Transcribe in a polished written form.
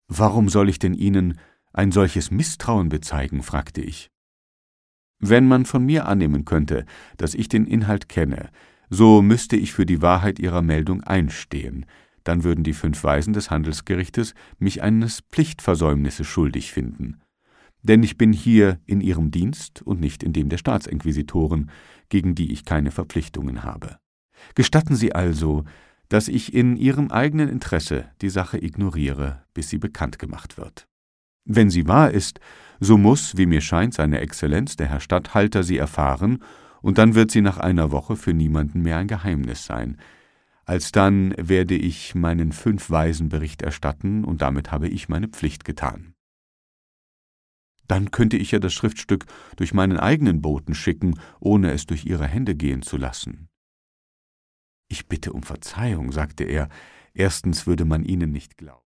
»Warum soll ich denn Ihnen ein solches Misstrauen bezeigen?« fragte ich. »Wenn man von mir annehmen könnte, dass ich den Inhalt kenne, so müsste ich für die Wahrheit Ihrer Meldung einstehen. Dann würden die 5 Weisen des Handelsgerichtes mich eines Pflichtversäumnisses schuldig finden. Denn ich bin hier in Ihrem Dienst und nicht in dem der Staatsinquisitoren, gegen die ich keine Verpflichtungen habe. Gestatten Sie also, dass ich in Ihrem eigenen Interesse die Sache ignoriere, bis sie bekannt gemacht wird. Wenn sie wahr ist, so muss, wie mir scheint, seine Exzellenz, der Herr Statthalter, sie erfahren, und dann wird sie nach einer Woche für niemanden mehr ein Geheimnis sein. Alsdann werde ich meinen 5 Weisen Bericht erstatten, und damit habe ich meine Pflicht getan. Dann könnte ich ja das Schriftstück durch meinen eigenen Boten schicken, ohne es durch Ihre Hände gehen zu lassen.« »Ich bitte um Verzeihung«, sagte er, »erstens würde man Ihnen nicht glauben.«